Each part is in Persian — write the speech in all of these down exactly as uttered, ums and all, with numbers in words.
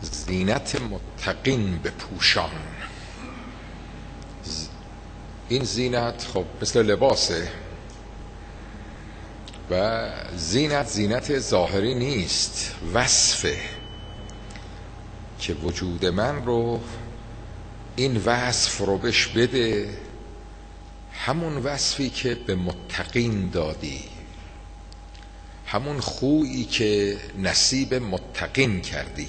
زینت متقین بپوشان. این زینت خب مثل لباسه و زینت زینت ظاهری نیست، وصفه که وجود من رو این وصف رو بهش بده، همون وصفی که به متقین دادی، همون خویی که نصیب متقین کردی.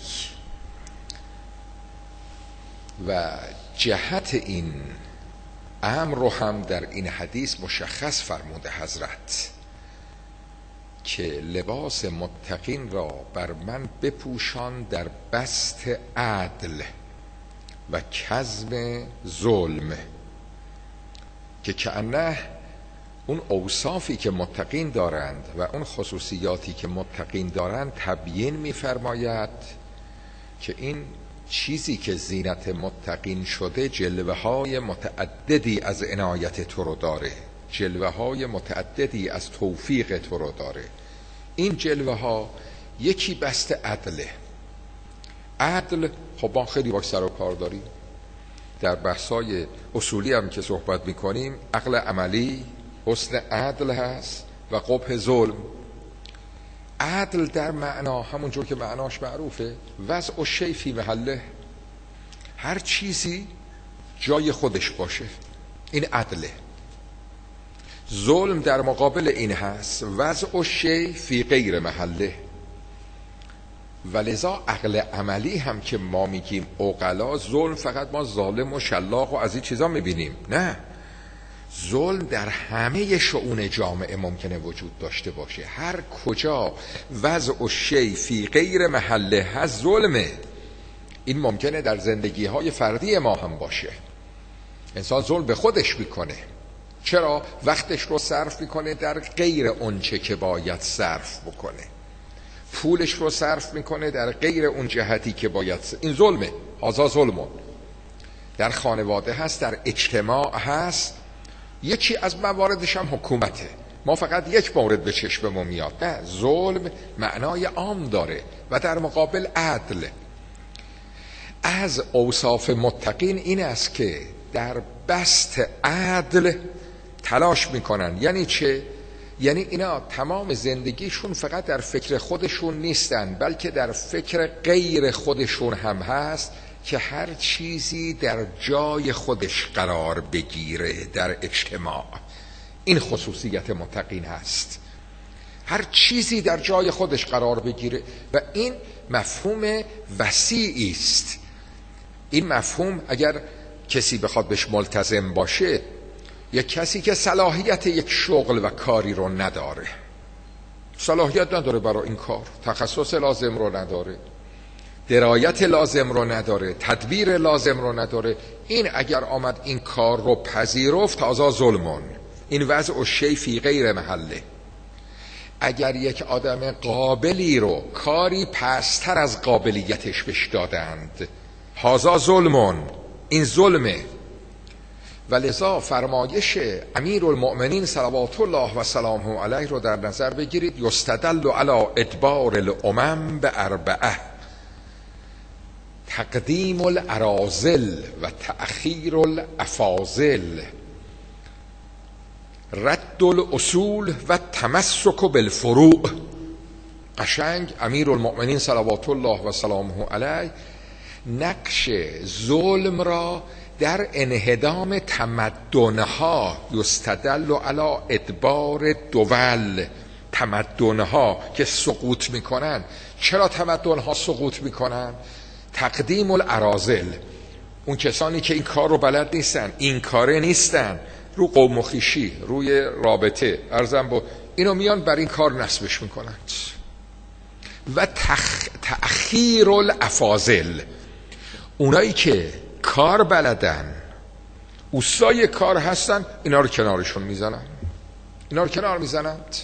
و جهت این امر رو هم در این حدیث مشخص فرموده حضرت که لباس متقین را بر من بپوشان در بسط عدل و کظم ظلم، که کأنه اون اوصافی که متقین دارند و اون خصوصیاتی که متقین دارند تبیین می‌فرماید که این چیزی که زینت متقین شده جلوه های متعددی از عنایت تو رو داره، جلوه های متعددی از توفیق تو رو داره. این جلوه ها یکی بست عدله. عدل خب ما خیلی باش سر و کار داریم، در بحثای اصولی هم که صحبت میکنیم عقل عملی حسن عدل هست و قبح ظلم. عدل در معنا همونجور که معناش معروفه، وضع الشیء فی محله، هر چیزی جای خودش باشه، این عدله. ظلم در مقابل این هست، وضع الشیء فی غیر محله. ولذا عقل عملی هم که ما میگیم عقلا، ظلم فقط ما ظالم و شلاق و از این چیزا میبینیم، نه، ظلم در همه شؤون جامعه ممکنه وجود داشته باشه. هر کجا وضع الشیء فی غیر محله هست ظلمه. این ممکنه در زندگی های فردی ما هم باشه. انسان ظلم به خودش میکنه. چرا؟ وقتش رو صرف میکنه در غیر اونچه که باید صرف بکنه، پولش رو صرف میکنه در غیر اون جهتی که باید صرف. این ظلمه، هذا ظلمون. در خانواده هست، در اجتماع هست. یکی از مواردش هم حکومته. ما فقط یک مورد به چشممون میاد، نه، ظلم معنای عام داره و در مقابل عدل. از اوصاف متقین این است که در بسط عدل تلاش میکنن. یعنی چه؟ یعنی اینا تمام زندگیشون فقط در فکر خودشون نیستن، بلکه در فکر غیر خودشون هم هست که هر چیزی در جای خودش قرار بگیره در اجتماع. این خصوصیت متقین هست، هر چیزی در جای خودش قرار بگیره. و این مفهوم وسیعی است. این مفهوم اگر کسی بخواد بهش ملتزم باشه، یک کسی که صلاحیت یک شغل و کاری رو نداره، صلاحیت نداره برای این کار، تخصص لازم رو نداره، درایت لازم رو نداره، تدبیر لازم رو نداره، این اگر آمد این کار رو پذیرفت تازه ظلمون. این وضع الشیء فی غیر محله. اگر یک آدم قابلی رو کاری پستر از قابلیتش بهش دادند، هذا ظلمون، این ظلمه. ولذا فرمایش امیرالمؤمنین صلوات الله و سلامه علیه رو در نظر بگیرید. یستدل علی ادبار الامم به اربعه: تقدیم الاراذل و تأخیر الافاضل، رد الاصول و تمسک بالفروع. قشنگ امیرالمؤمنین صلوات الله و سلامه علیه نقش ظلم را در انهدام تمدنها، یستدل علی ادبار دول، تمدنها که سقوط میکنن. چرا تمدنها سقوط میکنن؟ تقدیم الاراذل، اون کسانی که این کار رو بلد نیستن، این کاره نیستن، رو قوم و خویشی، روی رابطه ارزم با اینو میان بر این کار نصبش میکنن. و تخ... تأخیر الافاضل، اونایی که کار بلدن، اوستای کار هستن، اینا رو کنارشون میزنن، اینا رو کنار میزنند.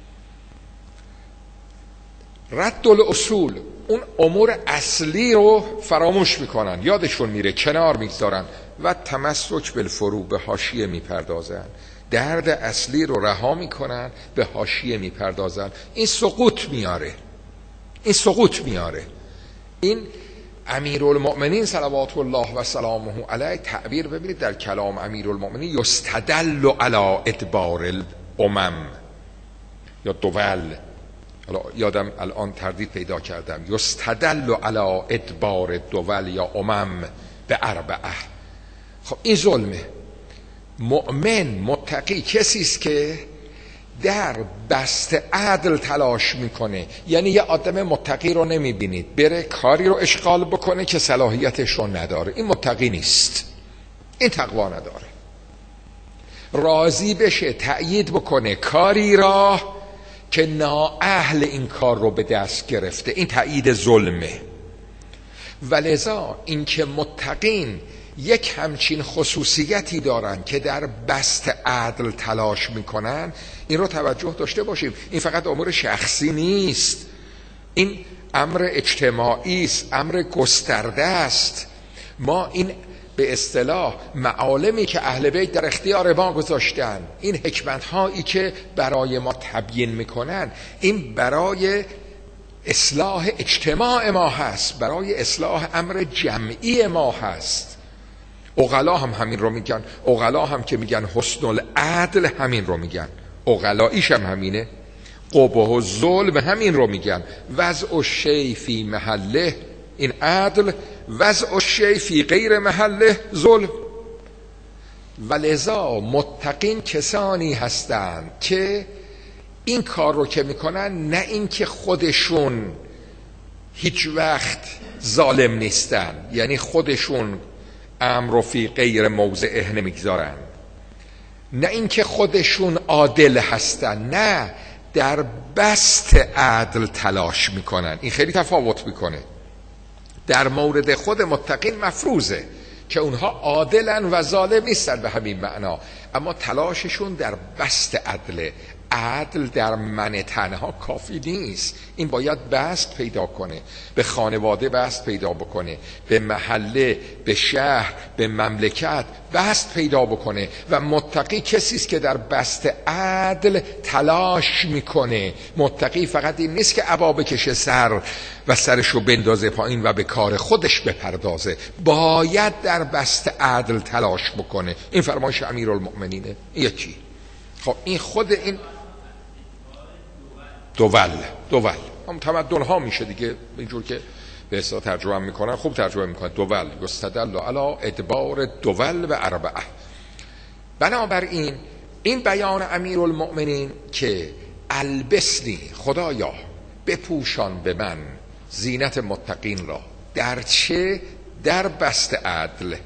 رد الاصول، اون امور اصلی رو فراموش میکنن، یادشون میره، کنار میگذارن. و تمسک بالفروع، به حاشیه میپردازن، درد اصلی رو رها میکنن، به حاشیه میپردازن. این سقوط میاره، این سقوط میاره. این امیرالمؤمنین صلوات الله و سلامه علیه تعبیر ببینید در کلام امیرالمؤمنین یستدل علی ادبار الامم یا دول، حالا یادم الان تردید پیدا کردم، یستدل علی ادبار دول یا امم به اربعه. خب این ظلمه. مؤمن متقی کسی است که در بست عدل تلاش میکنه. یعنی یه آدم متقی رو نمیبینید بره کاری رو اشغال بکنه که صلاحیتش رو نداره، این متقی نیست، این تقوا نداره. راضی بشه تأیید بکنه کاری را که نااهل این کار رو به دست گرفته، این تأیید ظلمه. ولذا این که متقین یک همچین خصوصیتی دارن که در بست عدل تلاش میکنن، این رو توجه داشته باشیم. این فقط امور شخصی نیست، این امر اجتماعی است، امر گسترده است. ما این به اصطلاح معالمی که اهل بیت در اختیار ما گذاشتن، این حکمت هایی که برای ما تبیین میکنن، این برای اصلاح اجتماع ما هست، برای اصلاح امر جمعی ما هست. عقلا هم همین رو میگن، عقلا هم که میگن حسن العدل همین رو میگن، عقلاییش هم همینه. قبح و ظلم همین رو میگن، وضع الشیء فی محله این عدل، وضع الشیء فی غیر محله ظلم. ولذا متقین کسانی هستند که این کار رو که میکنن، نه این که خودشون هیچ وقت ظالم نیستن، یعنی خودشون امر فی غیر موضعه نمیگذارن، نه اینکه خودشون عادل هستن، نه در بست عدل تلاش میکنن. این خیلی تفاوت میکنه. در مورد خود متقین مفروضه که اونها عادلن و ظالم نیستن به همین معنا، اما تلاششون در بست عدل. عدل در من تنها کافی نیست، این باید بست پیدا کنه، به خانواده بست پیدا بکنه، به محله، به شهر، به مملکت بست پیدا بکنه. و متقی کسی است که در بست عدل تلاش میکنه. متقی فقط این نیست که عبا بکشه سر و سرشو بندازه پایین و به کار خودش بپردازه، باید در بست عدل تلاش بکنه. این فرمایش امیرالمؤمنینه. یکی خب این خود این دول دول هم تمدن ها میشه دیگه، اینجور که به اصطلاح ترجمه میکنن، خوب ترجمه میکنن، دول یستدل علی ادبار دول و اربعه. بنابراین این بیان امیرالمؤمنین که البسنی، خدایا بپوشان به من زینت متقین را، در چه؟ در بست عدل.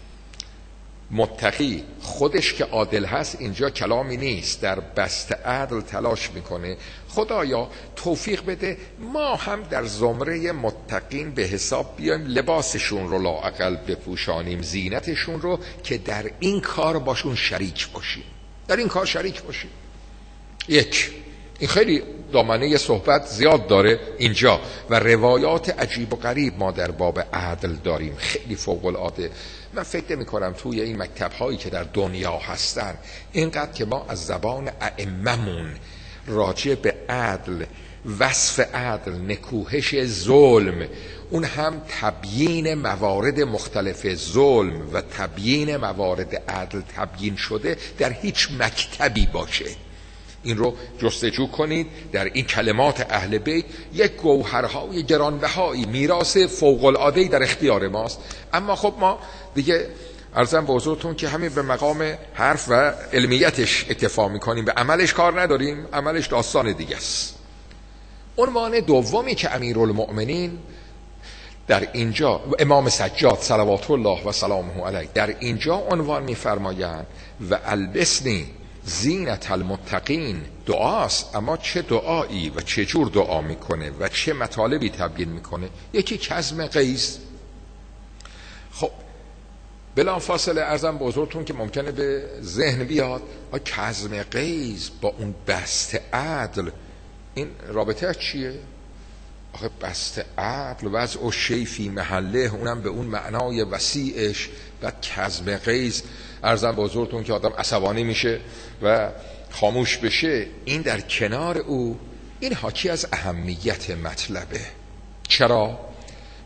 متقی خودش که عادل هست، اینجا کلامی نیست، در بست عدل تلاش میکنه. خدایا توفیق بده ما هم در زمره متقین به حساب بیایم، لباسشون رو لااقل بپوشانیم، زینتشون رو، که در این کار باشون شریک باشیم، در این کار شریک باشیم. یک، این خیلی دامنه صحبت زیاد داره اینجا و روایات عجیب و غریب ما در باب عدل داریم، خیلی فوق العاده. من فکر نمی کنم توی این مکتب هایی که در دنیا هستن اینقدر که ما از زبان ائممون راجع به عدل، وصف عدل، نکوهش ظلم، اون هم تبیین موارد مختلف ظلم و تبیین موارد عدل تبیین شده در هیچ مکتبی باشه. این رو جستجو کنید در این کلمات اهل بیت. یک گوهرهای گرانبهایی، میراث فوق العاده‌ای در اختیار ماست. اما خب ما دیگه عرضم به حضورتون که همین به مقام حرف و علمیتش اکتفا میکنیم، به عملش کار نداریم، عملش داستان دیگه است. عنوان دومی که امیرالمؤمنین در اینجا، امام سجاد صلوات الله و سلامه علیه، در اینجا عنوان میفرمایند و البسنی زینت المتقین دعاست. اما چه دعایی و چه جور دعا میکنه و چه مطالبی تبیین میکنه؟ یکی کظم غیظ. خب بلا فاصله عرضم به حضورتون که ممکنه به ذهن بیاد کظم غیظ با اون بست عدل این رابطه چیه؟ آخه بست عدل وضع الشیء فی محله، اونم به اون معنای وسیعش، بعد کظم غیظ. عرضم به حضورتون که آدم عصبانی میشه و خاموش بشه، این در کنار او این حاکی از اهمیت مطلبه. چرا؟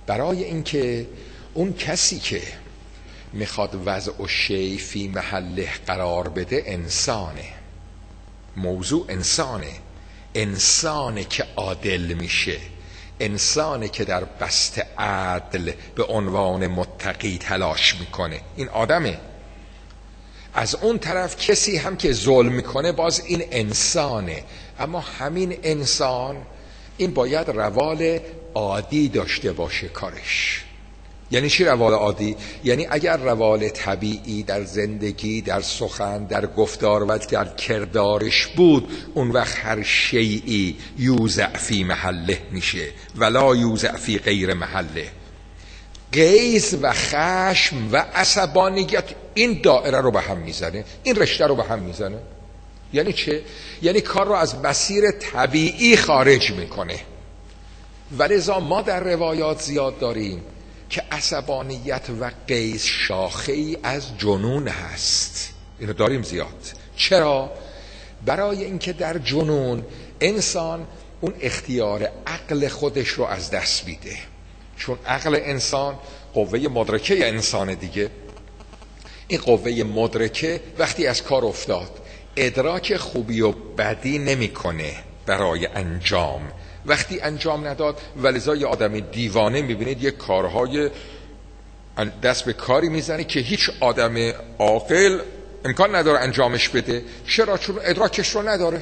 برای اینکه اون کسی که میخواد وضع و شی فی محله قرار بده انسانه، موضوع انسانه، انسانه که عادل میشه، انسانه که در بسط عدل به عنوان متقی تلاش میکنه، این آدمه. از اون طرف کسی هم که ظلم میکنه باز این انسانه، اما همین انسان این باید روال عادی داشته باشه کارش. یعنی چی روال عادی؟ یعنی اگر روال طبیعی در زندگی، در سخن، در گفتار و در کردارش بود، اون وقت هر شیئی یوزع فی محله میشه ولا یوزع فی غیر محله. غیظ و خشم و عصبانیت این دایره رو به هم میزنه، این رشته رو به هم میزنه. یعنی چه؟ یعنی کار رو از مسیر طبیعی خارج میکنه. ولذا ما در روایات زیاد داریم که عصبانیت و غیظ شاخه‌ای از جنون هست. اینو داریم زیاد. چرا؟ برای اینکه در جنون انسان اون اختیار عقل خودش رو از دست میده، چون عقل انسان قوه مدرکه انسان دیگه. این قوه مدرکه وقتی از کار افتاد ادراک خوبی و بدی نمیکنه برای انجام، وقتی انجام نداد. ولذا یه آدم دیوانه میبینید یه کارهای دست به کاری میزنه که هیچ آدم عاقل امکان نداره انجامش بده. چرا؟ چون ادراکش رو نداره.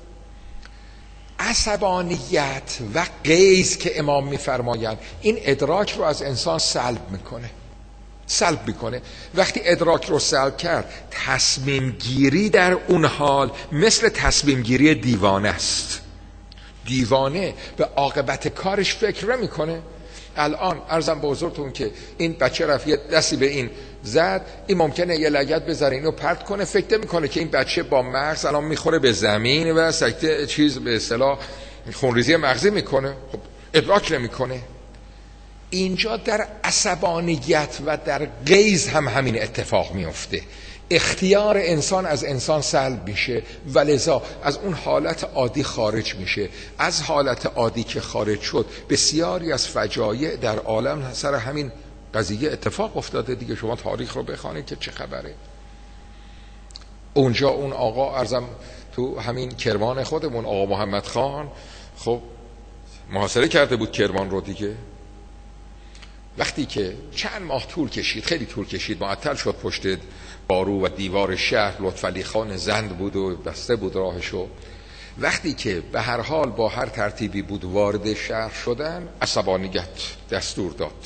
عصبانیت و غیظ که امام میفرمایند این ادراک رو از انسان سلب میکنه، سلب میکنه. وقتی ادراک رو سلب کرد، تصمیم گیری در اون حال مثل تصمیم گیری دیوانه است. دیوانه به عاقبت کارش فکر نمیکنه. الان عرضم به حضورتون که این بچه رفت یه دستی به این زد، این ممکنه یه لگد بذاره اینو پرت کنه، فکر میکنه که این بچه با مغز الان میخوره به زمین و سکته چیز به اصطلاح خونریزی مغزی میکنه. خب ادراک نمیکنه. اینجا در عصبانیت و در غیظ هم همین اتفاق میفته. اختیار انسان از انسان سلب میشه و لذا از اون حالت عادی خارج میشه. از حالت عادی که خارج شد بسیاری از فجایع در عالم سر همین قضیه اتفاق افتاده دیگه. شما تاریخ رو بخوانید که چه خبره. اونجا اون آقا ارزم تو همین کرمان خودمون، آقا محمد خان، خب محاصره کرده بود کرمان رو دیگه. وقتی که چند ماه طول کشید، خیلی طول کشید، معطل شد پشت بارو و دیوار شهر. لطفعلی خان زند بود و بسته بود راهشو. وقتی که به هر حال با هر ترتیبی بود وارد شهر شدن، عصبانیت دستور داد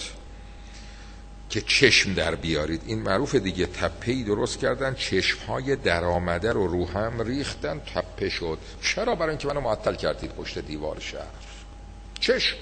که چشم در بیارید. این معروف دیگه، تپه‌ای درست کردن، چشمهای در آمده رو رو هم ریختن، تپه شد. چرا؟ برای اینکه منو معطل کردید پشت دیوار شهر. چشم.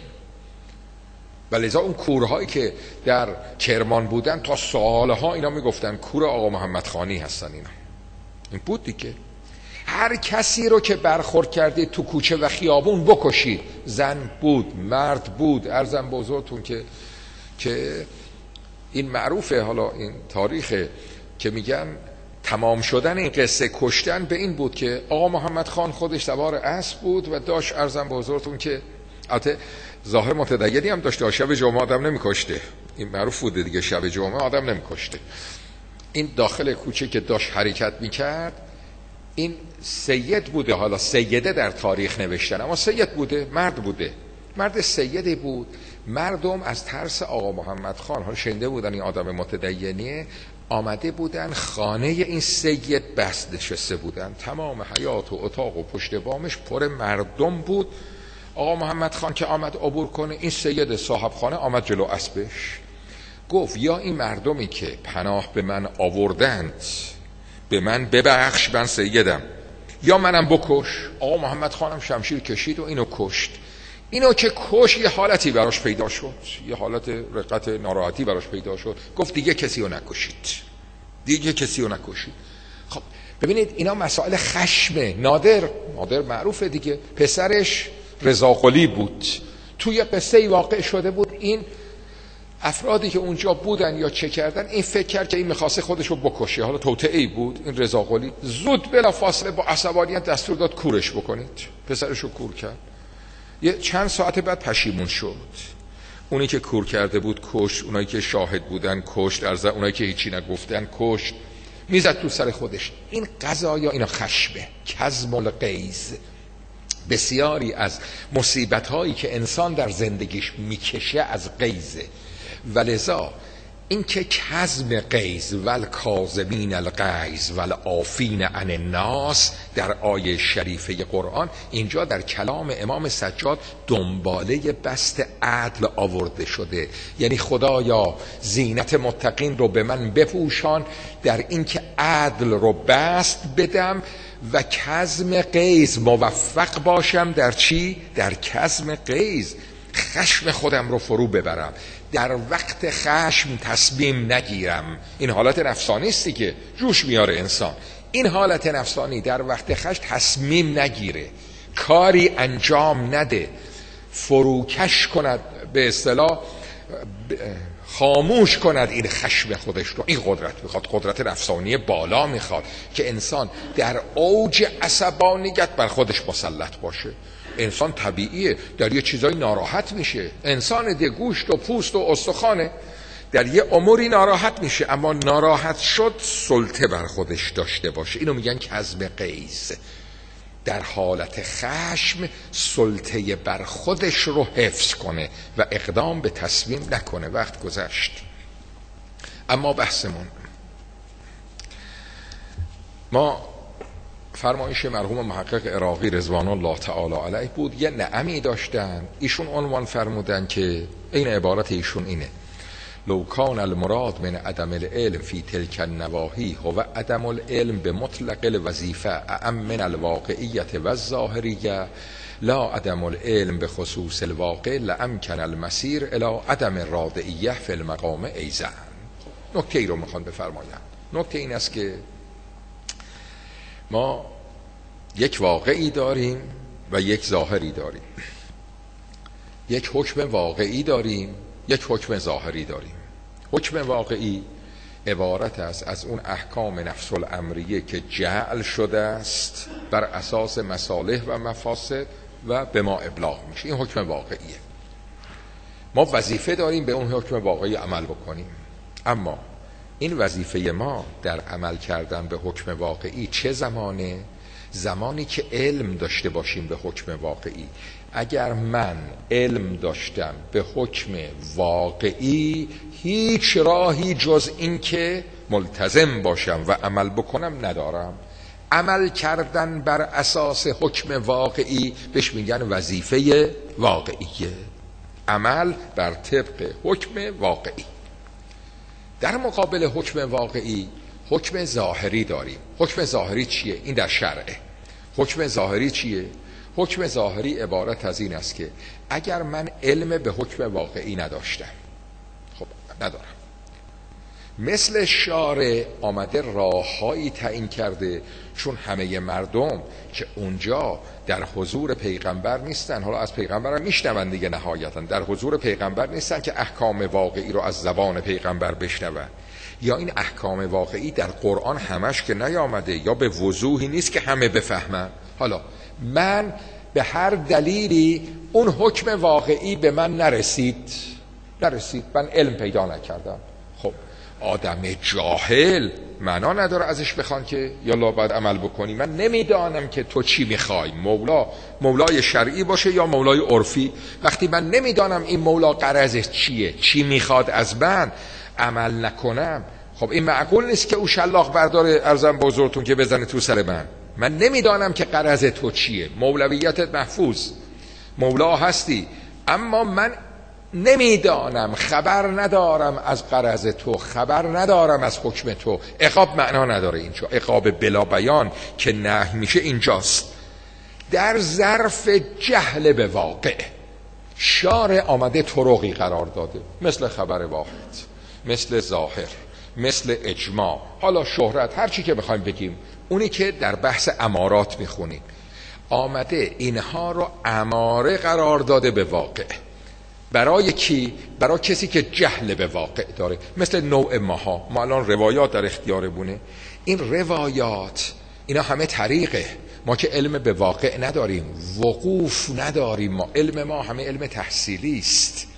ولذا اون کورهایی که در کرمان بودن تا سالها اینا میگفتن کور آقا محمد خانی هستن اینا. این بود دیگه. هر کسی رو که برخورد کردید تو کوچه و خیابون بکشید. زن بود، مرد بود. عرضم به حضورتون که که این معروفه، حالا این تاریخه که میگن تمام شدن این قصه کشتن به این بود که آقا محمد خان خودش سوار اسب بود و داشت، عرضم به حضورتون که البته ظاهر متدینی هم داشته، شب جمعه آدم نمیکشته. این معروف بوده دیگه، شب جمعه آدم نمیکشته. این داخل کوچه که داشت حرکت میکرد، این سید بوده. حالا سیده در تاریخ نوشتن، اما سید بوده، مرد بوده، مرد سیدی بود. مردم از ترس آقا محمد خان، حالا شنیده بودن این آدم متدینیه، آمده بودن خانه این سید بست نشسته بودن. تمام حیاط و اتاق و پشت بامش پر مردم بود. آقا محمد خان که آمد عبور کنه، این سید صاحب خانه آمد جلو اسبش، گفت یا این مردمی که پناه به من آوردند به من ببخش، من سیدم، یا منم بکش. آقا محمد خانم شمشیر کشید و اینو کشت. اینو که کش یه حالتی براش پیدا شد، یه حالت رقت ناراحتی براش پیدا شد. گفت دیگه کسی رو نکشید، دیگه کسی رو نکشید. خب ببینید اینا مسائل خشمه. نادر نادر معروفه دیگه، پسرش رضاقلی بود. توی قصه واقع شده بود. این افرادی که اونجا بودن یا چه کردن، این فکر کرد که این میخواسته خودش رو بکشه. حالا توطئه‌ای بود. این رضاقلی زود بلا فاصله با عصبانیت دستور داد کورش بکنید. پسرش رو کور کرد. یه چند ساعت بعد پشیمون شد، اونی که کور کرده بود کشت، اونایی که شاهد بودن کشت، ارزا اونایی که هیچی نگفتن کشت، میزد تو سر خودش. این قضایا اینا خشمه، کظم الغیظ. بسیاری از مصیبت هایی که انسان در زندگیش میکشه از غیظه. ولذا این که کظم غیظ والکاظمین الغیظ والعافین عن الناس در آیه شریفه قرآن، اینجا در کلام امام سجاد دنباله بست عدل آورده شده. یعنی خدایا زینت متقین رو به من بپوشان در این که عدل رو بست بدم و کظم غیظ موفق باشم در چی؟ در کظم غیظ، خشم خودم رو فرو ببرم، در وقت خشم تصمیم نگیرم. این حالت نفسانی استی که جوش میاره انسان. این حالت نفسانی در وقت خشم تصمیم نگیره، کاری انجام نده، فروکش کند، به اصطلاح خاموش کند این خشم خودش رو. این قدرت میخواد، قدرت نفسانی بالا میخواد که انسان در اوج عصبانیت بر خودش مسلط باشه. انسان طبیعیه در یه چیزای ناراحت میشه، انسان ده گوشت و پوست و استخوانه، در یه اموری ناراحت میشه، اما ناراحت شد سلطه بر خودش داشته باشه. اینو میگن کظم غیظ. در حالت خشم سلطه بر خودش رو حفظ کنه و اقدام به تصمیم نکنه. وقت گذشت. اما بحثمون، ما فرمایش مرحوم محقق عراقی رضوان الله تعالی علیه بود، یه نعمی داشتن، ایشون عنوان فرمودن که این عبارت ایشون اینه: لو کان المراد من عدم العلم فی تلک النواحی هو عدم العلم به مطلق الوظیفه اعم من الواقعیت و الظاهریه لا عدم العلم به خصوص الواقع لامکن المسیر الی عدم الرادعیه فی المقام ایضا. نکته ای رو میخوان بفرمایم. نکته این است که ما یک واقعی داریم و یک ظاهری داریم، یک حکم واقعی داریم، یک حکم ظاهری داریم. حکم واقعی عبارت است از اون احکام نفس الامریه که جعل شده است بر اساس مصالح و مفاسد و به ما ابلاغ میشه. این حکم واقعیه. ما وظیفه داریم به اون حکم واقعی عمل بکنیم، اما این وظیفه ما در عمل کردن به حکم واقعی چه زمانه؟ زمانی که علم داشته باشیم به حکم واقعی. اگر من علم داشتم به حکم واقعی، هیچ راهی جز این که ملتزم باشم و عمل بکنم ندارم. عمل کردن بر اساس حکم واقعی بهش میگن وظیفه واقعیه. عمل بر طبق حکم واقعی. در مقابل حکم واقعی حکم ظاهری داریم. حکم ظاهری چیه؟ این در شرعه. حکم ظاهری چیه؟ حکم ظاهری عبارت از این است که اگر من علم به حکم واقعی نداشتم، خب ندارم، مثل شارع آمده راههایی تعیین کرده، چون همه مردم که اونجا در حضور پیغمبر نیستن، حالا از پیغمبر هم میشنون دیگه، نهایتا در حضور پیغمبر نیستن که احکام واقعی رو از زبان پیغمبر بشنون، یا این احکام واقعی در قرآن همش که نیامده، یا به وضوحی نیست که همه بفهمن. حالا من به هر دلیلی اون حکم واقعی به من نرسید نرسید من علم پیدا نکردم. خب آدم جاهل معنا نداره ازش بخوان که یالا باید عمل بکنی. من نمیدانم که تو چی میخوای، مولا مولای شرعی باشه یا مولای عرفی. وقتی من نمیدانم این مولا غرضش چیه، چی میخواد از من، عمل نکنم، خب این معقول نیست که او شلاق برداره ارزم بزرگتون که بزنه تو سر من. من نمیدانم که غرض تو چیه، مولویتت محفوظ، مولا هستی، اما من نمیدانم، خبر ندارم از غرض تو، خبر ندارم از حکم تو. عقاب معنا نداره اینجا. عقاب بلا بیان که نهی میشه اینجاست. در ظرف جهل به واقع شارع آمده طرقی قرار داده، مثل خبر واحد، مثل ظاهر، مثل اجماع، حالا شهرت، هر چی که بخوایم بگیم، اونی که در بحث امارات میخونیم، آمده اینها رو اماره قرار داده به واقع. برای کی؟ برای کسی که جهل به واقع داره، مثل نوع ماها. ما الان روایات در اختیارمونه، این روایات اینا همه طریقه. ما که علم به واقع نداریم، وقوف نداریم، ما علم ما همه علم تحصیلی است.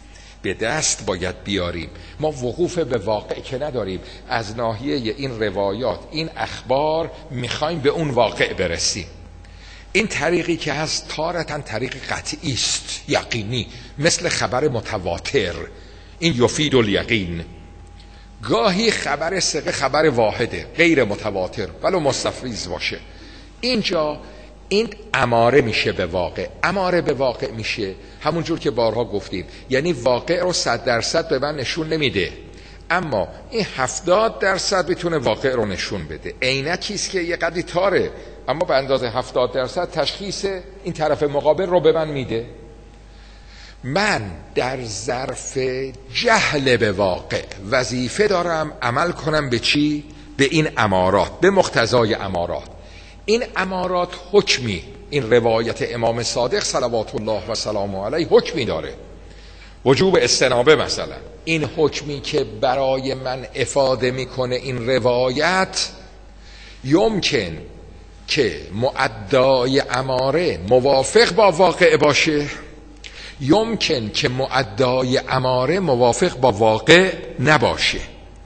به دست باید بیاریم. ما وقوف به واقع که نداریم، از ناحیه این روایات، این اخبار میخوایم به اون واقع برسیم. این طریقی که هست تارتاً طریق قطعی است، یقینی، مثل خبر متواتر، این یفید الیقین. گاهی خبر ثقه خبر واحده، غیر متواتر، ولو مستفیض باشه. اینجا این اماره میشه به واقع. اماره به واقع میشه همونجور که بارها گفتیم، یعنی واقع رو صد درصد به من نشون نمیده، اما این هفتاد درصد بتونه واقع رو نشون بده. عینکیست که یه قدری تاره، اما به اندازه هفتاد درصد تشخیص این طرف مقابل رو به من میده. من در ظرف جهل به واقع وظیفه دارم عمل کنم به چی؟ به این امارات، به مقتضای امارات. این امارات حکمی، این روایت امام صادق صلوات الله و سلام علیه حکمی داره، وجوب استنابه مثلا. این حکمی که برای من افاده میکنه این روایت، یمکن که مؤدای اماره موافق با واقع باشه، یمکن که مؤدای اماره موافق با واقع نباشه.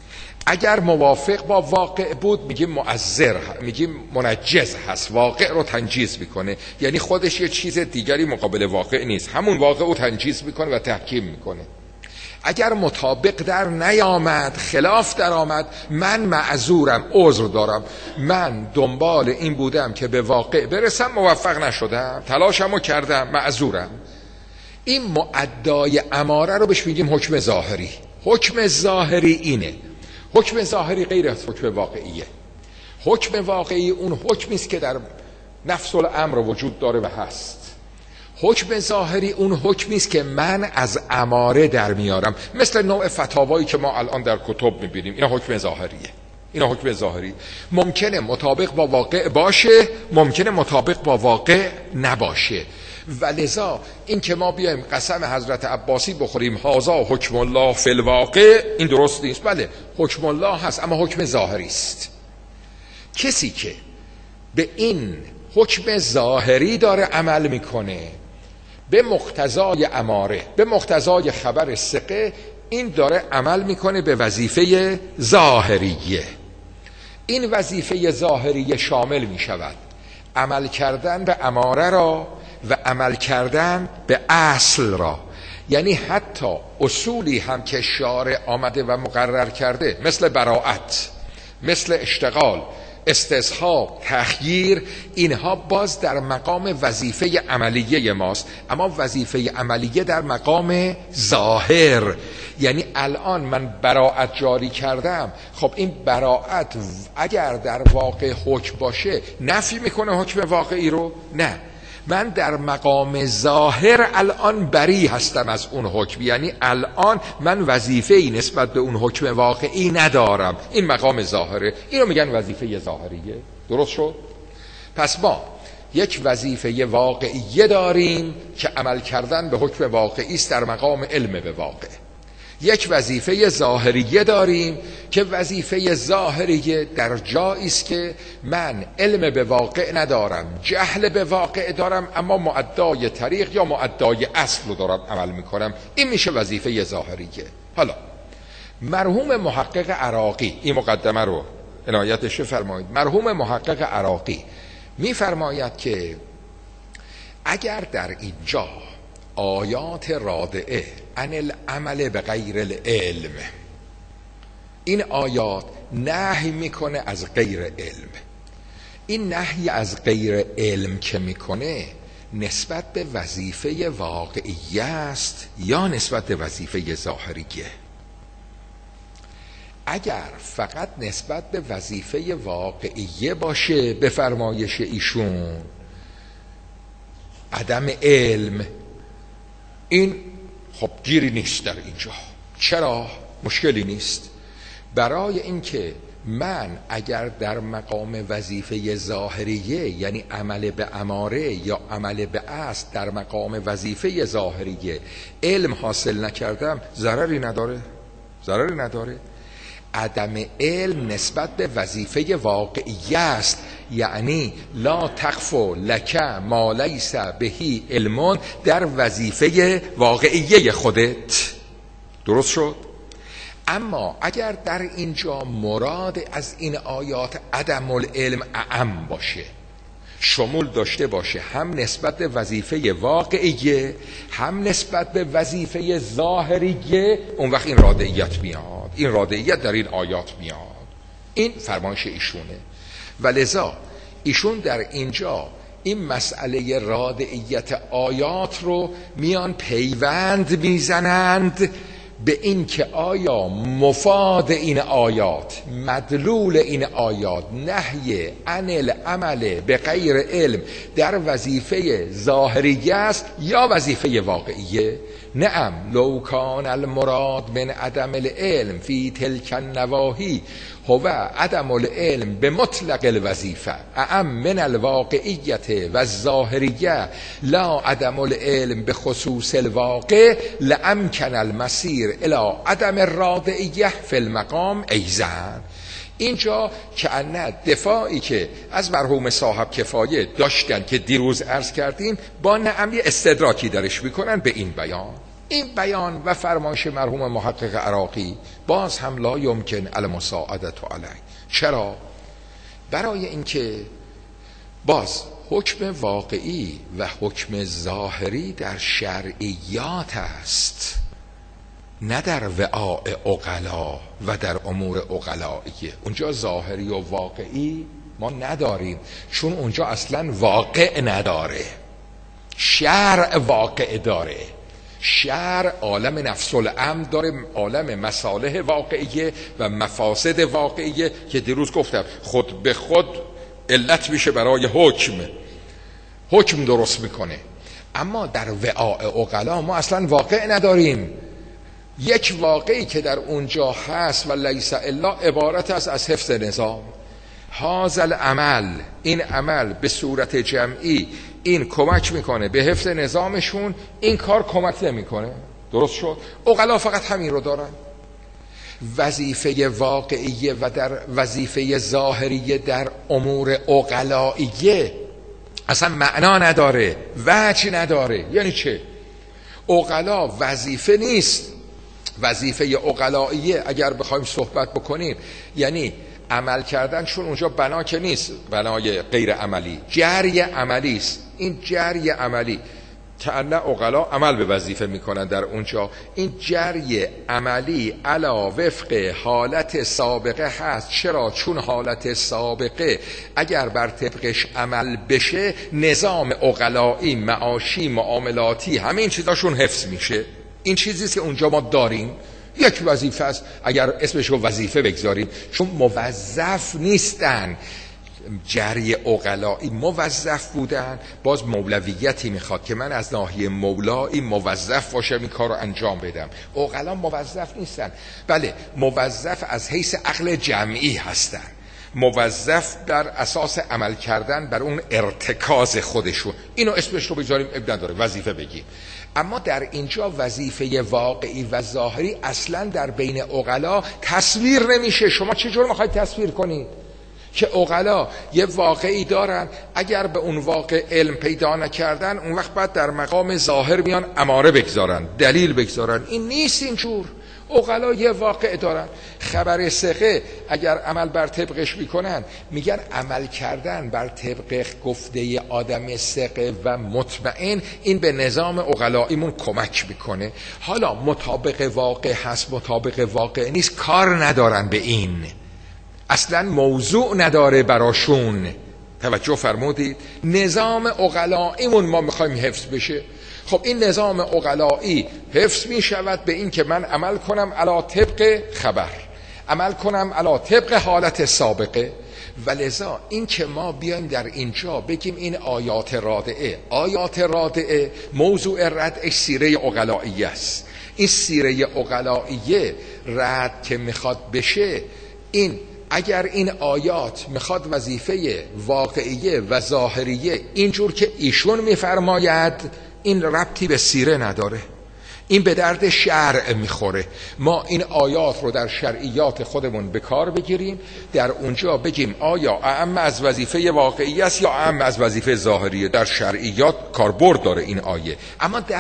اگر موافق با واقع بود میگیم مؤثر، میگیم منجز هست، واقع رو تنجیز میکنه، یعنی خودش یه چیز دیگری مقابل واقع نیست، همون واقع رو تنجیز میکنه و تحکیم میکنه. اگر مطابق در نیامد، خلاف در آمد، من معذورم، عذر دارم، من دنبال این بودم که به واقع برسم، موفق نشدم، تلاشمو کردم، معذورم. این مؤدای اماره رو بهش میگیم حکم ظاهری. حکم ظاهری اینه. حکم ظاهری غیر از حکم واقعیه. حکم واقعی اون حکمی است که در نفس الامر وجود داره و هست. حکم ظاهری اون حکمی است که من از اماره در میارم، مثل نوع فتاوایی که ما الان در کتب میبینیم. اینا حکم ظاهریه. اینا حکم ظاهری ممکنه مطابق با واقع باشه، ممکنه مطابق با واقع نباشه. و لذا این که ما بیایم قسم حضرت عباسی بخوریم هازا حکم الله فی الواقع، این درست نیست. بله حکم الله هست، اما حکم ظاهری است. کسی که به این حکم ظاهری داره عمل میکنه، به مقتضای اماره، به مقتضای خبر ثقه، این داره عمل میکنه به وظیفه ظاهریه. این وظیفه ظاهریه شامل میشود عمل کردن به اماره را و عمل کردن به اصل را. یعنی حتی اصولی هم که شارع آمده و مقرر کرده، مثل براءت، مثل اشتغال، استصحاب، تخییر، اینها باز در مقام وظیفه عملیه ماست، اما وظیفه عملیه در مقام ظاهر. یعنی الان من براءت جاری کردم، خب این براءت اگر در واقع حکم باشه نفی میکنه حکم واقعی رو؟ نه، من در مقام ظاهر الان بری هستم از اون حکم، یعنی الان من وظیفه‌ای نسبت به اون حکم واقعی ندارم. این مقام ظاهره، اینو میگن وظیفه ظاهریه. درست شد؟ پس ما یک وظیفه واقعیه داریم که عمل کردن به حکم واقعی است در مقام علم به واقع. یک وظیفه ظاهریه داریم که وظیفه ظاهریه در جایی است که من علم به واقع ندارم، جهل به واقع دارم، اما مؤدای طریق یا مؤدای اصل رو دارم عمل میکنم. این میشه وظیفه ظاهریه. حالا مرحوم محقق عراقی این مقدمه رو عنایتش فرمایید. مرحوم محقق عراقی میفرماید که اگر در اینجا آیات رادعه عن العمل به غیر العلم، این آیات نهی میکنه از غیر علم، این نهی از غیر علم که میکنه نسبت به وظیفه واقعیه است یا نسبت به وظیفه ظاهریه؟ اگر فقط نسبت به وظیفه واقعیه باشه به فرمایش ایشون، عدم علم، این خب گیری نیست در اینجا. چرا؟ مشکلی نیست. برای اینکه من اگر در مقام وظیفه ظاهریه، یعنی عمل به اماره یا عمل به اصل، در مقام وظیفه ظاهریه علم حاصل نکردم، ضرری نداره؟ ضرری نداره. عدم علم نسبت به وظیفه واقعی است، یعنی لا تخف لک ما لیس بهی علم، در وظیفه واقعیه خودت. درست شد؟ اما اگر در اینجا مراد از این آیات عدم العلم اعم باشه، شمول داشته باشه، هم نسبت به وظیفه واقعیه هم نسبت به وظیفه ظاهریه، اون وقت این رادعیت میاد، این رادعیت در این آیات میاد. این فرمایش ایشونه و لذا ایشون در اینجا این مسئله رادعیت آیات رو میان پیوند میزنند به این که آیا مفاد این آیات، مدلول این آیات نهی عن العمل به غیر علم در وظیفه ظاهریه است یا وظیفه واقعیه؟ نعم لو کان المراد من عدم العلم فی تلک النواهی هو عدم العلم به مطلق الوظیفه اعم من الواقعیت و الظاهریه لا عدم العلم به خصوص الواقع لامکن المسیر الی عدم الرادعیه فی المقام ایزن. اینجا که نه دفاعی که از مرحوم صاحب کفایه داشتن که دیروز عرض کردیم با نعم یه استدراکی درش میکنن به این بیان. این بیان و فرمایش مرحوم محقق عراقی باز هم لا یمکن المساعدت علیه. چرا؟ برای اینکه باز حکم واقعی و حکم ظاهری در شرعیات است، نه در وعاء عقلا و در امور عقلائیه. اونجا ظاهری و واقعی ما نداریم، چون اونجا اصلا واقع نداره، شرع واقع داره. شرع عالم نفس الامر داره، عالم مصالح واقعیه و مفاسد واقعیه که دیروز گفتم خود به خود علت میشه برای حکم، حکم درست میکنه. اما در وعاء عقلا ما اصلا واقع نداریم. یک واقعی که در اونجا هست و لیس الا عبارت است از حفظ نظام. هذا العمل، این عمل به صورت جمعی این کمک میکنه به حفظ نظامشون، این کار کمک نمیکنه. درست شد؟ عقلا فقط همین رو دارن. وظیفه واقعیه و در وظیفه ظاهریه در امور عقلائیه اصلا معنا نداره، وجه نداره. یعنی چه؟ عقلا وظیفه نیست. وظیفه عقلائیه اگر بخوایم صحبت بکنیم یعنی عمل کردن، چون اونجا بنا که نیست، بنای غیر عملی، جری عملی است. این جری عملی که نه عقلا عمل به وظیفه میکنن در اونجا، این جری عملی علا وفق حالت سابقه هست. چرا؟ چون حالت سابقه اگر بر طبقش عمل بشه نظام عقلایی، معاشی، معاملاتی، همه این چیزاشون حفظ میشه. این چیزیست که اونجا ما داریم. یک وظیفه است اگر اسمش رو وظیفه بگذاریم، چون موظف نیستن. جری عقلایی موظف بودن، باز مولویتی میخواد که من از ناحیه مولایی موظف باشم این کار رو انجام بدم. عقلا موظف نیستن. بله موظف از حیث عقل جمعی هستن، موظف در اساس عمل کردن بر اون ارتکاز خودشون. اینو اسمش رو بگذاریم اب نداره، وظیفه بگیم. اما در اینجا وظیفه واقعی و ظاهری اصلا در بین عقلا تصویر نمیشه. شما چجور میخواید تصویر کنید که عقلا یه واقعی دارن، اگر به اون واقع علم پیدا نکردن اون وقت بعد در مقام ظاهر میان اماره بگذارن، دلیل بگذارن؟ این نیست اینجور. عقلا یه واقع دارن. خبر ثقه اگر عمل بر طبقش میکنن میگن عمل کردن بر طبق گفته آدم ثقه و مطمئن این به نظام عقلاییمون کمک میکنه. حالا مطابق واقع هست مطابق واقع نیست کار ندارن به این، اصلا موضوع نداره براشون. توجه فرمودید؟ نظام عقلاییمون ما میخوایم حفظ بشه. خب این نظام عقلایی حفظ می شود به این که من عمل کنم علا طبق خبر، عمل کنم علا طبق حالت سابقه. ولذا این که ما بیایم در اینجا بگیم این آیات رادعه، آیات رادعه موضوع ردش سیره عقلایی است. این سیره عقلاییه رد که میخواد بشه، این اگر این آیات میخواد وظیفه واقعیه و ظاهریه اینجور که ایشون میفرماید، این ربطی به سیره نداره، این به درد شرع میخوره. ما این آیات رو در شرعیات خودمون به کار بگیریم، در اونجا بگیم آیا اعم از وظیفه واقعی است یا اعم از وظیفه ظاهریه. در شرعیات کاربرد داره این آیه. اما در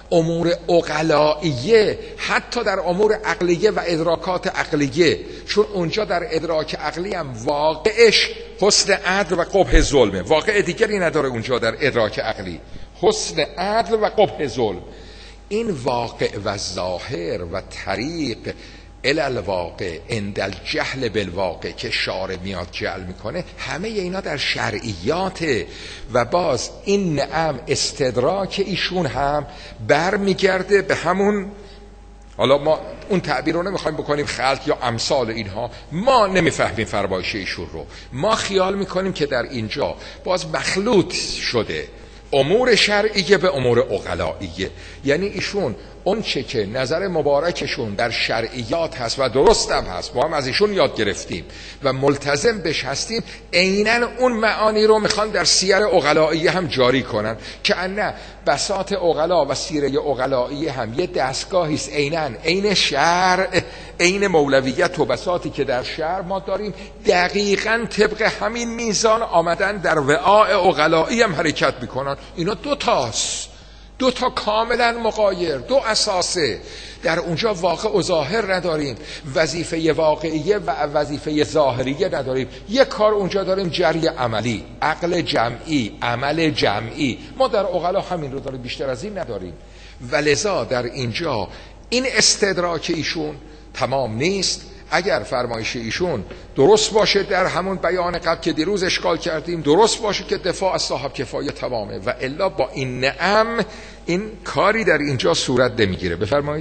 امور عقلائیه حتی در امور عقلیه و ادراکات عقلیه، چون اونجا در ادراک عقلی هم واقعش حسن عدل و قبح ظلمه، واقع دیگری نداره اونجا در ادراک عقلی، حسن عدل و قبح ظلم. این واقع و ظاهر و طریق الالواقع عند الجهل بالواقع که شارع میاد جعل میکنه، همه اینا در شرعیاته. و باز این نعم استدراک ایشون هم بر میگرده به همون، حالا ما اون تعبیر رو نمیخوایم بکنیم خلق یا امثال اینها، ما نمیفهمیم فرمایش ایشون رو، ما خیال میکنیم که در اینجا باز مخلوط شده امور شرعیه به امور عقلائیه. یعنی ایشون اون چه که نظر مبارکشون در شرعیات هست و درست هم هست، ما هم از ایشون یاد گرفتیم و ملتزم بش هستیم، عیناً اون معانی رو میخوان در سیر عقلائیه هم جاری کنن که نه بساط عقلا و سیره عقلائیه هم یه دستگاهی است، عیناً عین شرع، عین مولویت و بساطی که در شرع ما داریم، دقیقاً طبق همین میزان آمدن در وعاء عقلایی هم حرکت میکنن. اینا دو تاست، دو تا کاملا مغایر، دو اساسه. در اونجا واقع و ظاهر نداریم، وظیفه واقعیه و وظیفه ظاهریه نداریم، یک کار اونجا داریم جری عملی، عقل جمعی، عمل جمعی. ما در عقلا همین رو داریم، بیشتر از این نداریم. ولذا در اینجا این استدراک ایشون تمام نیست. اگر فرمایش ایشون درست باشه در همون بیان قبل که دیروز اشکال کردیم، درست باشه که دفاع از صاحب کفایه تمامه، و الا با این نعم این کاری در اینجا صورت نمیگیره. بفرمایید.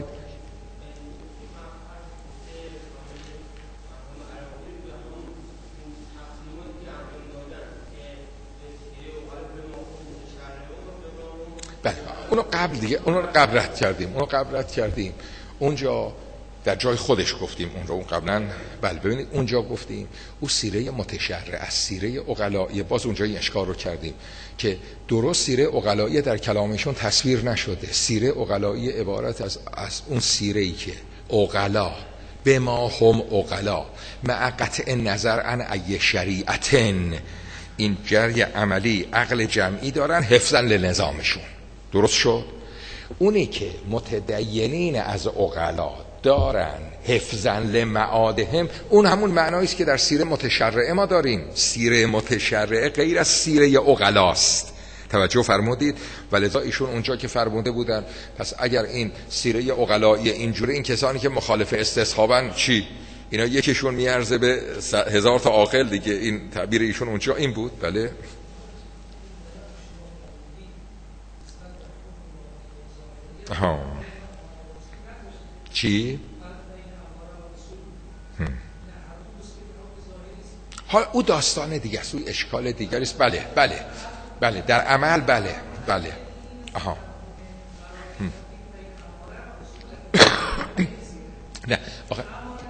بله اونو قبل دیگه اونو قبل رد کردیم اونو قبل رد کردیم اونجا در جای خودش گفتیم اون رو، اون قبلا. بله ببینید اونجا گفتیم او سیره متشرع از سیره عقلائیه، باز اونجا این اشکال رو کردیم که درست سیره عقلائیه در کلامشون تصویر نشده. سیره عقلائیه عبارت از از اون سیره‌ای که عقلا به ما هم عقلا مع قطع نظر عن ای شریعتن، این جری عملی عقل جمعی دارن حفظا لنظامشون. درست شد؟ اونی که متدینین از عقلا دارن حفظا لمعادهم، اون همون معنایی است که در سیره متشرعه ما داریم. سیره متشرعه غیر از سیره عقلاست، توجه فرمودید؟ ولذا ایشون اونجا که فرموده بودن پس اگر این سیره عقلایی اینجوری، این کسانی که مخالف استصحابن چی؟ اینا یکیشون میارزه به هزار تا عاقل دیگه. این تعبیر ایشون اونجا این بود. بله ها چی؟ حالا او داستان دیگه است، او اشکال دیگری است. بله بله بله در عمل بله بله آها نه آخه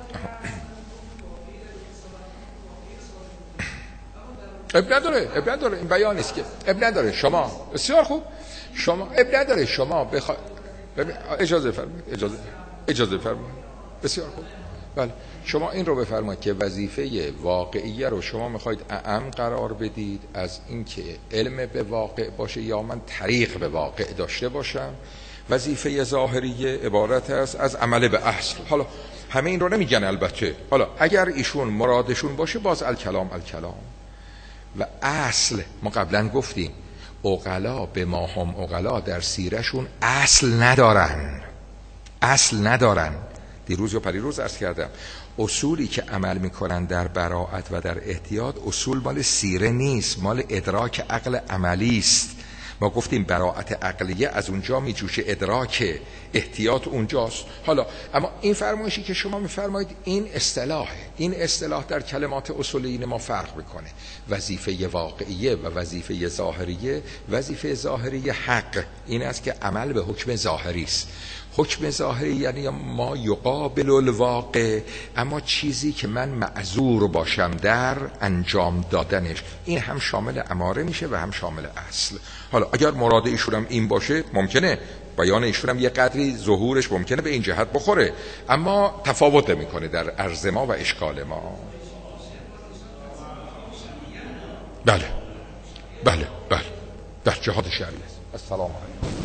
اب نداره اب نداره این بیان است که اب نداره. شما بسیار خوب، شما اب نداره، شما بخوا... اجازه فرمایید اجازه اجازه فرمایید بسیار خوب. بله شما این رو بفرمایید که وظیفه واقعیه رو شما میخواید اعم قرار بدید از اینکه علم به واقع باشه یا من طریق به واقع داشته باشم. وظیفه ظاهریه عبارت است از عمل به اصل. حالا همه این رو نمیگن البته، حالا اگر ایشون مرادشون باشه باز الکلام الکلام و اصل. ما قبلا گفتیم عقلا به ما هم عقلا در سیرشون اصل ندارن، اصل ندارن. دیروز یا پریروز عرض کردم اصولی که عمل میکنن در براءت و در احتیاط اصول مال سیره نیست، مال ادراک عقل عملی است. ما گفتیم براءت عقلیه از اونجا میجوشه، ادراک احتیاط اونجاست. حالا اما این فرمایشی که شما میفرمایید این اصطلاحه، این اصطلاح در کلمات اصولین ما فرق میکنه. وظیفه واقعیه و وظیفه ظاهریه. وظیفه ظاهریه حق این است که عمل به حکم ظاهری است. حکم ظاهری یعنی ما یقابل الواقع، اما چیزی که من معذور باشم در انجام دادنش، این هم شامل اماره میشه و هم شامل اصل. حالا اگر مراد ایشون هم این باشه ممکنه بیان ایشون هم یه قدری ظهورش ممکنه به این جهت بخوره، اما تفاوت نمیکنه در عرض ما و اشکال ما. بله بله بله در جهاد شرعی است. السلام علیکم.